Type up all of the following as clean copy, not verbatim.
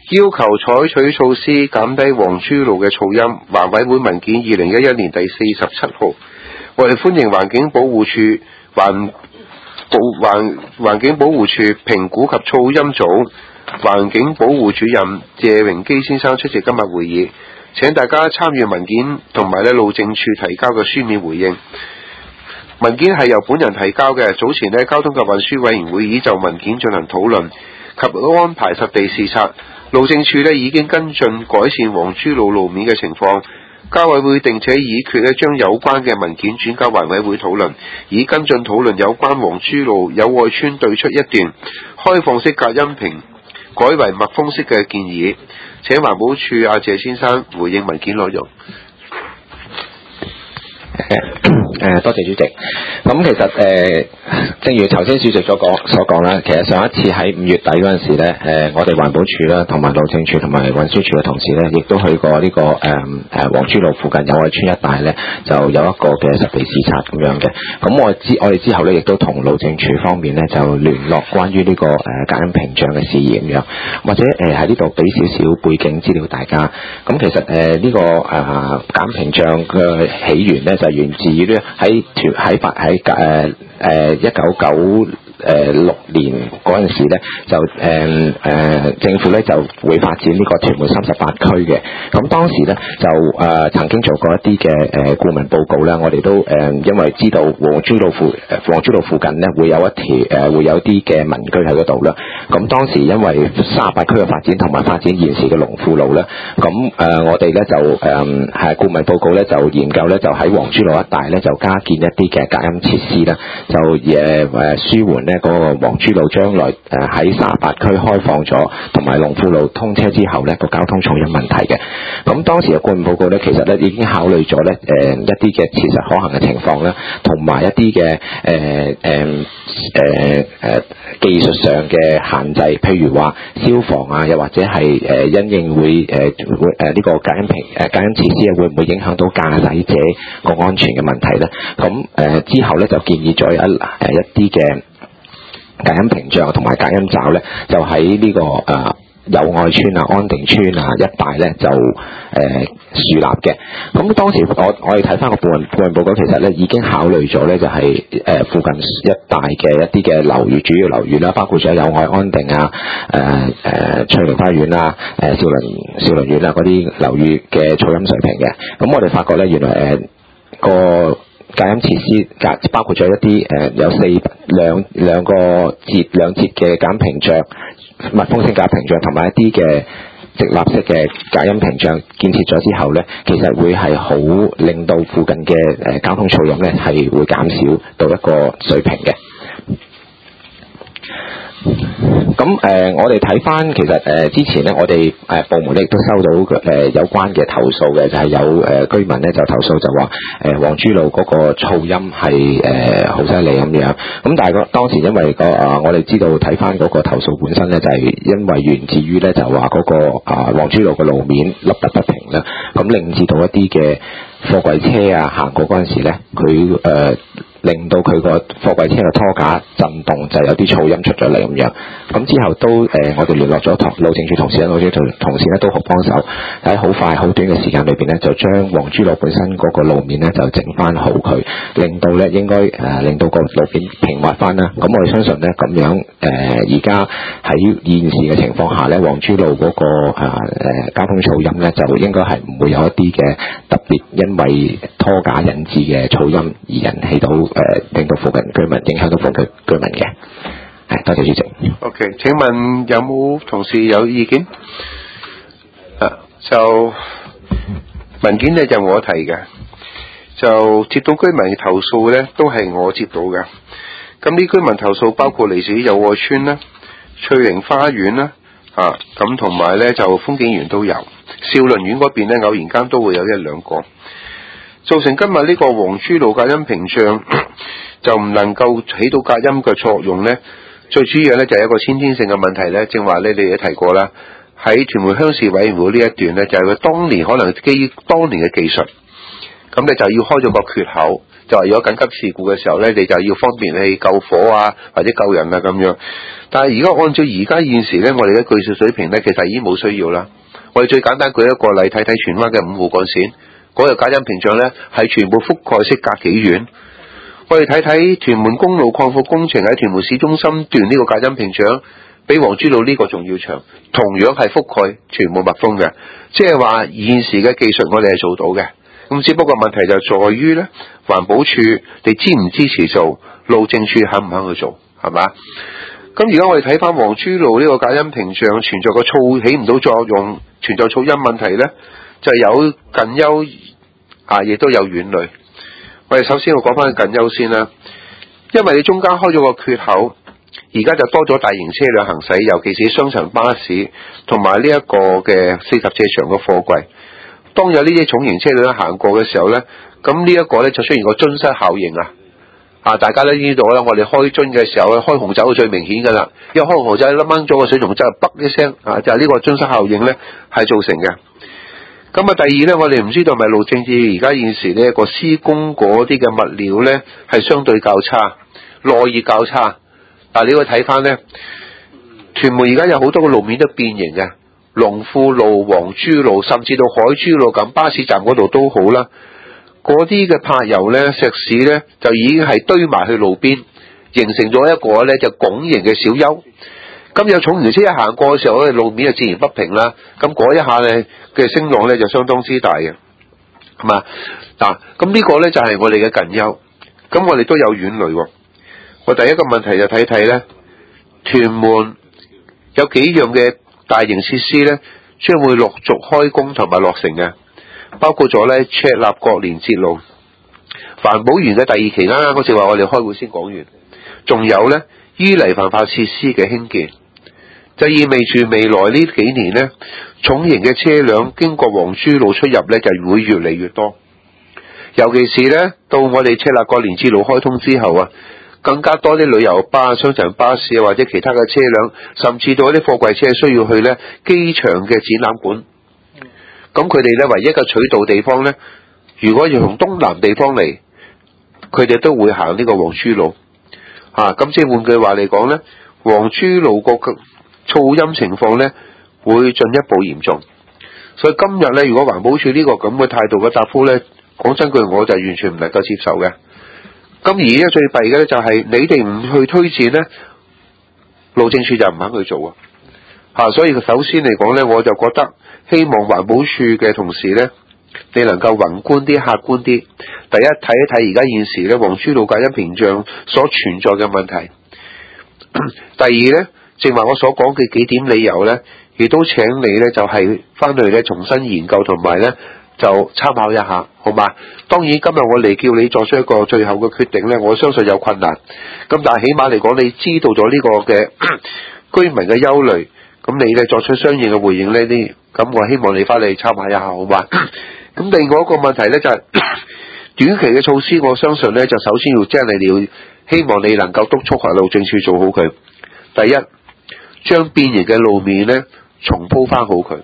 要求採取措施減低黃珠路嘅噪音。環委會文件2011年第47號。我哋歡迎環境保護署環境保護署評估及噪音組環境保護主任謝榮基先生出席今日會議，請大家參與文件同埋路政署提交嘅書面回應。文件係由本人提交嘅。早前交通及運輸委員會已就文件進行討論及安排實地視察，路政署已經跟進改善黃珠路路面嘅情況。交委會定且議決將有關嘅文件轉交環委會討論，以跟進討論有關黃珠路友愛邨對出一段開放式隔音屏改為密封式嘅建議。請環保署謝先生回應文件內容。 多謝主席。咁其實正如頭先主席所講啦，其實上一次喺5月底嗰陣時咧，我哋環保署啦，同埋路政署同埋運輸署嘅同事咧，亦都去過呢個黃珠路附近友愛邨一帶咧，就有一個嘅實地視察咁樣嘅。咁我哋之後咧，亦都同路政署方面咧就聯絡關於呢個隔音屏障嘅事宜咁樣，或者喺呢度俾少少背景資料大家。咁其實呢個隔音屏障嘅起源咧，就源自於咧喺1996年嗰陣時咧，就政府咧就會發展呢個屯門38區嘅。咁當時咧就曾經做過一啲嘅顧問報告啦。我哋都因為知道黃珠路附近咧會有啲嘅民居喺嗰度啦。咁當時因為38區嘅發展同埋發展現時嘅龍富路咧，咁我哋咧就係顧問報告咧就研究咧就喺黃珠路一帶咧就加建一啲嘅隔音設施啦，就舒緩呢嗰個黃珠路將來喺38區開放咗，同埋龍富路通車之後呢個交通噪音問題嘅。咁當時嘅顧問報告呢，其實呢已經考慮咗呢一啲嘅切實可行嘅情況啦，同埋一啲嘅技術上嘅限制，譬如話消防啊，又或者係因應會呢個隔音設施會唔會影響到駕駛者個安全嘅問題呢？咁之後呢就建議咗一啲嘅隔音屏障同埋隔音罩咧，就喺呢個友愛邨啊、安定邨啊一帶咧就樹立嘅。咁當時我哋睇翻個顧問報告，其實咧已經考慮咗咧，就係附近一帶嘅一啲嘅樓宇，主要樓宇啦，包括咗友愛安定啊、翠玲花園啊、兆麟苑啊嗰啲樓宇嘅噪音水平嘅。咁我哋發覺咧，原來個隔音設施包括咗一啲有兩節嘅隔音屏障、密封式隔音屏障同埋一啲嘅直立式嘅隔音屏障建設咗之後咧，其實會係好令到附近嘅交通噪音咧係會減少到一個水平嘅。咁我哋睇翻其實之前咧，我哋部門咧亦都收到有關嘅投訴嘅，就係有居民咧就投訴就話黃珠路嗰個噪音係好犀利咁樣。咁但係當時因為我哋知道睇翻嗰個投訴本身咧，就係因為源自於咧就話嗰個黃珠路嘅路面凹凸不平啦，咁令至到一啲嘅貨櫃車啊行過嗰陣時咧，佢令到佢個貨櫃車嘅拖架震動，就有啲噪音出咗嚟咁樣。咁之後都我哋聯絡咗路政署同事咧，路政署同事咧都好幫手，喺好快好短嘅時間裏邊咧，就將黃珠路本身嗰個路面咧就整翻好佢，令到咧應該令到個路面平滑翻啦。咁我哋相信咧咁樣而家喺現時嘅情況下咧，黃珠路嗰個交通噪音咧就應該係唔會有一啲嘅特別因為拖架引致嘅噪音而引起到令到附近居民影響到附近居民嘅。多謝主席。 OK， 請問有冇同事有意見？就文件咧就我提嘅，就接到居民投訴咧都係我接到嘅。咁呢居民投訴包括嚟自友愛邨啦、翠玲花園啦，咁同埋咧就風景園都有，兆麟苑嗰邊咧偶然間都會有一兩個。造成今日呢個黃珠路隔音屏障就唔能夠起到隔音嘅作用呢，最主要呢就係一個先天性嘅問題呢。正話你哋都提過啦，喺屯門鄉事委員會呢一段呢，就係佢當年可能基於當年嘅技術，咁你就要開咗個缺口， 就話如果緊急事故嘅時候呢，你就要方便你救火啊或者救人啊咁樣。但係而家按照而家現時呢，我哋嘅技術水平呢，其實已經冇需要啦。我哋最簡單舉一個例，睇睇荃灣嘅5號幹線嗰個隔音屏障呢，係全部覆蓋式隔幾遠。我哋睇睇屯門公路擴闊工程喺屯門市中心段呢個隔音屏障，比黃珠路呢個仲要長，同樣係覆蓋全部密封嘅。即係話現時嘅技術我哋係做到嘅，咁只不過問題就在於呢，環保署你支唔支持做，路政署肯唔肯去做，係嘛？咁而家我哋睇翻黃珠路呢個隔音屏障存在個噪起唔到作用，存在噪音問題呢，就有近憂亦都有遠慮。我哋首先我講翻近憂先啦，因為你中間開咗個缺口，而家就多咗大型車輛行駛，尤其是雙層巴士同埋呢一個嘅40尺長嘅貨櫃。當有呢啲重型車輛行過嘅時候呢，咁呢一個呢就出現個樽塞效應啊！大家都知道啦，我哋開樽嘅時候開紅酒係最明顯㗎啦，一開紅酒掹咗個水龍頭，卜一聲就係呢個樽塞效應呢係造成嘅。咁第二呢，我哋唔知道係咪路政署而家現時呢個施工嗰啲嘅物料呢係相對較差，耐熱較差。但你要睇翻呢，屯門而家有好多個路面都變形嘅，龍富路、黃珠路，甚至到海珠路咁巴士站嗰度都好啦。嗰啲嘅柏油呢、石屎呢，就已經係堆埋去路邊，形成咗一個呢就拱形嘅小丘。咁有重型車一行過嘅時候，路面就自然不平啦。咁嗰一下呢嘅聲浪呢，就相當之大嘅，係嘛？嗱，咁呢個呢，就係我哋嘅近憂。咁我哋都有遠慮喎。我第一個問題就睇睇呢，屯門有幾樣嘅大型設施呢，將會陸續開工同埋落成嘅，包括咗呢赤鱲角連接路、環保園嘅第2期啦，嗰次話我哋開會先講完，仲有呢淤泥焚化設施嘅興建，就意味住未來呢幾年呢，重型嘅車輛經過黃珠路出入呢，就會越嚟越多，尤其是呢，到我哋赤鱲角連接路開通之後啊，更加多啲旅遊巴、雙層巴士或者其他嘅車輛，甚至到一啲貨櫃車需要去呢機場嘅展覽館。咁佢哋呢唯一嘅取道地方呢，如果要從東南地方嚟，佢哋都會行呢個黃珠路。咁即係換句話嚟講呢，黃珠路個噪音情況呢會進一步嚴重。所以今日呢，如果環保署呢個咁嘅態度嘅答覆呢，講真句我就完全唔能夠接受嘅。咁而家最弊嘅呢，就係你哋唔去推薦呢，路政署就唔肯去做所以首先嚟講呢，我就覺得希望環保署嘅同事呢，你能夠宏觀啲、客觀啲。第一，睇一睇而家現時呢黃珠路隔音屏障所存在嘅問題。第二呢，正話我所講嘅幾點理由呢，亦都請你呢就係翻去呢重新研究同埋呢就參考一下，好嘛？當然今日我嚟叫你作出一個最後嘅決定呢，我相信有困難。咁但係起碼嚟講，你知道咗呢個嘅居民嘅憂慮，咁你呢作出相應嘅回應呢啲，咁我希望你翻嚟參考一下，好嘛？咁另外一個問題呢，就係短期嘅措施，我相信呢就首先要即係你要希望你能夠督促下路政署做好佢。第一，將變形嘅路面呢重鋪翻好佢。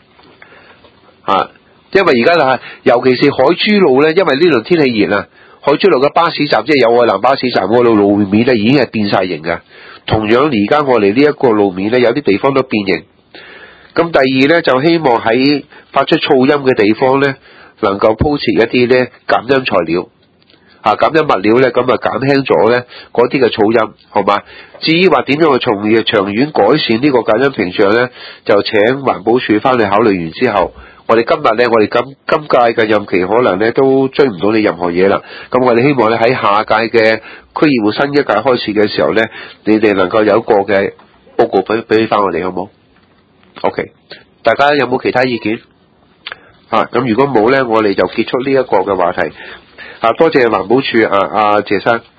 因為而家就係，尤其是海珠路呢，因為呢輪天氣熱海珠路嘅巴士站即係友愛南巴士站嗰度路面呢已經係變晒形嘅。同樣而家我哋呢一個路面呢，有啲地方都變形。咁第二呢，就希望喺發出噪音嘅地方呢，能夠鋪設一啲呢減音材料，減音物料呢，咁減輕咗呢嗰啲嘅噪音，好嘛？至於話點樣去從長遠改善呢個隔音屏障呢，就請環保署翻去考慮完之後。我哋今日呢，我哋今屆嘅任期可能呢都追唔到你任何嘢啦。咁我哋希望呢喺下屆嘅區議會新一屆開始嘅時候呢，你哋能夠有一個嘅報告俾翻我哋，好冇 ？OK， 大家有冇其他意見？咁如果冇呢，我哋就結束呢一個嘅話題。多謝環保署謝生。